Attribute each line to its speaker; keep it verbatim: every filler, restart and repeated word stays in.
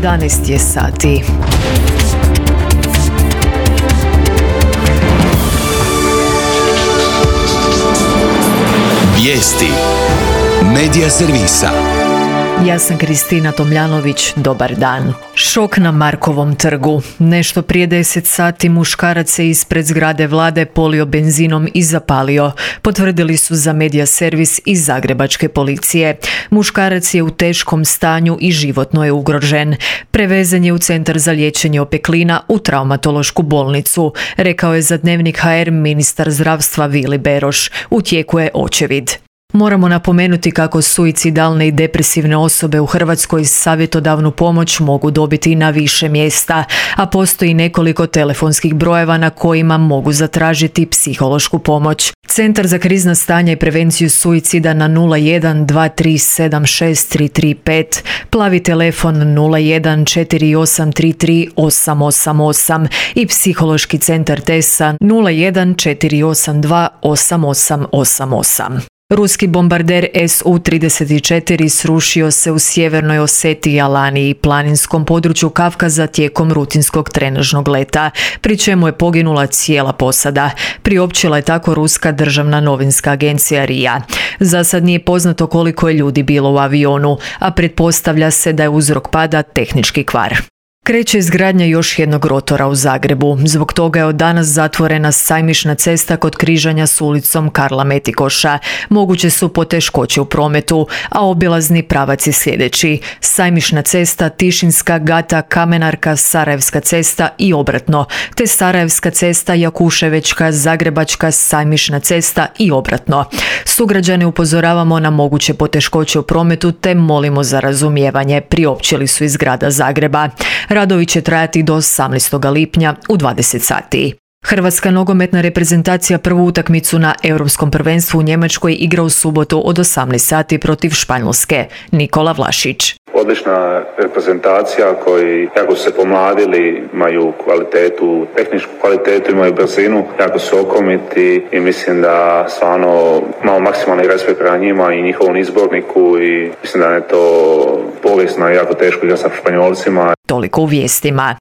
Speaker 1: jedanaest je sati.
Speaker 2: Vijesti Medija servisa.
Speaker 1: Ja sam Kristina Tomljanović, dobar dan. Šok na Markovom trgu. Nešto prije deset sati muškarac se ispred zgrade vlade polio benzinom i zapalio. Potvrdili su za Medija servis iz zagrebačke policije. Muškarac je u teškom stanju i životno je ugrožen. Prevezen je u centar za liječenje opeklina u traumatološku bolnicu, rekao je za Dnevnik ha er ministar zdravstva Vili Beroš. U tijeku je očevid. Moramo napomenuti kako suicidalne i depresivne osobe u Hrvatskoj savjetodavnu pomoć mogu dobiti na više mjesta, a postoji nekoliko telefonskih brojeva na kojima mogu zatražiti psihološku pomoć. Centar za krizna stanja i prevenciju suicida na nula jedan dva tri sedam šest tri tri pet, plavi telefon nula jedan četiri osam tri tri osam osam osam i psihološki centar Tesa nula jedan četiri osam dva osam osam osam osam. Ruski bombarder es u trideset četiri srušio se u sjevernoj Osetiji, Alani i planinskom području Kavkaza tijekom rutinskog trenažnog leta, pri čemu je poginula cijela posada. Priopćila je tako ruska državna novinska agencija er i a. Za sad nije poznato koliko je ljudi bilo u avionu, a pretpostavlja se da je uzrok pada tehnički kvar. Kreće izgradnja još jednog rotora u Zagrebu. Zbog toga je od danas zatvorena Sajmišna cesta kod križanja s ulicom Karla Metikoša. Moguće su poteškoće u prometu, a obilazni pravac je sljedeći: Sajmišna cesta, Tišinska, Gata, Kamenarka, Sarajevska cesta i obratno, te Sarajevska cesta, Jakuševečka, Zagrebačka, Sajmišna cesta i obratno. Sugrađane upozoravamo na moguće poteškoće u prometu te molimo za razumijevanje, priopćili su iz grada Zagreba. Radovi će trajati do osamnaestog lipnja u dvadeset sati. Hrvatska nogometna reprezentacija prvu utakmicu na Europskom prvenstvu u Njemačkoj igra u subotu od osamnaest sati protiv Španjolske. Nikola Vlašić.
Speaker 3: Odlična reprezentacija koji jako su se pomladili, imaju kvalitetu, tehničku kvalitetu, imaju brzinu, jako su okomiti i mislim da stvarno malo maksimalni respekt prema njima i njihovom izborniku i mislim da je to povijesno i jako teško igra sa Španjolcima.
Speaker 1: Toliko u vijestima.